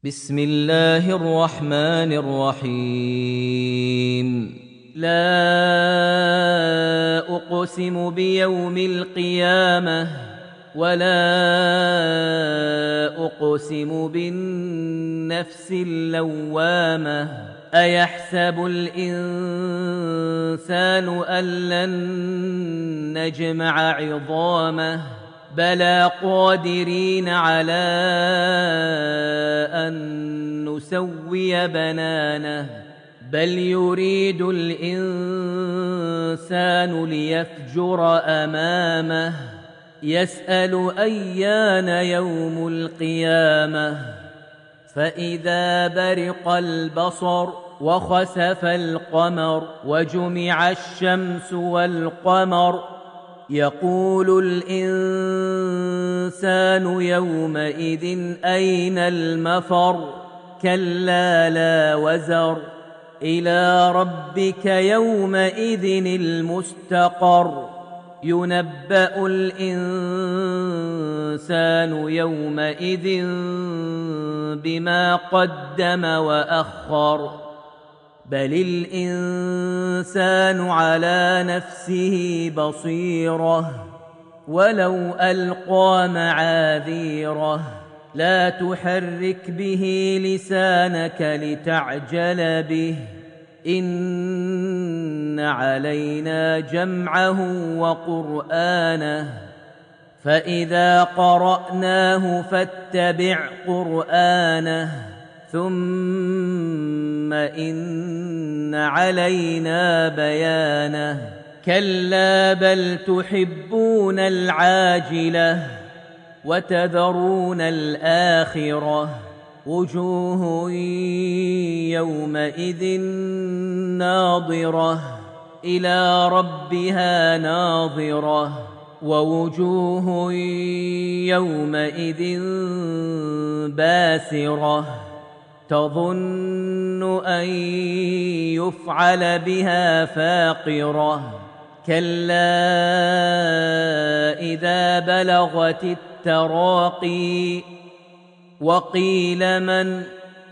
بسم الله الرحمن الرحيم لا أقسم بيوم القيامة ولا أقسم بالنفس اللوامة أيحسب الإنسان أن لن نجمع عظامه بلى قادرين على أن نسوي بنانه بل يريد الإنسان ليفجر أمامه يسأل أيان يوم القيامة فإذا برق البصر وخسف القمر وجمع الشمس والقمر يقول الإنسان يومئذ أين المفر كلا لا وزر إلى ربك يومئذ المستقر ينبأ الإنسان يومئذ بما قدم وأخر بل الإنسان على نفسه بصيرة ولو ألقى معاذيره لا تحرك به لسانك لتعجل به إن علينا جمعه وقرآنه فإذا قرأناه فاتبع قرآنه ثم إن علينا بيانه كلا بل تحبون العاجلة وتذرون الآخرة وجوه يومئذ ناظرة إلى ربها ناظرة ووجوه يومئذ باسرة تظن أن يفعل بها فاقرة كلا إذا بلغت التراقي وقيل من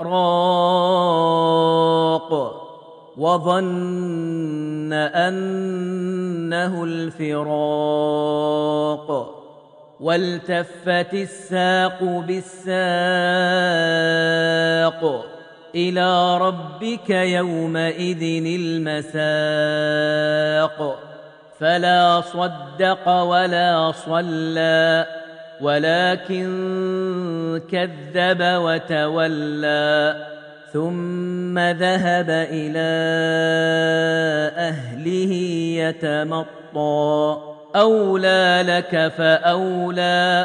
راق وظن أنه الفراق والتفت الساق بالساق إلى ربك يومئذ المساق فلا صدق ولا صلى ولكن كذب وتولى ثم ذهب إلى أهله يتمطى أولى لك فأولى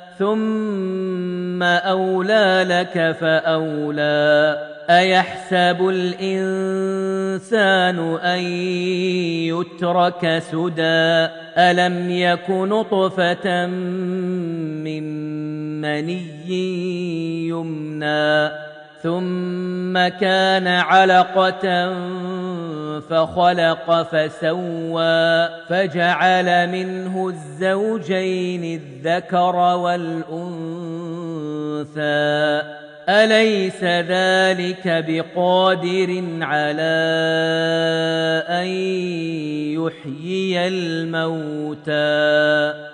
ثم أولى لك فأولى أيحسب الإنسان أن يترك سدى ألم يك نطفة من مني يمنى ثم كان علقة فخلق فسوى فجعل منه الزوجين الذكر والأنثى أليس ذلك بقادر على أن يحيي الموتى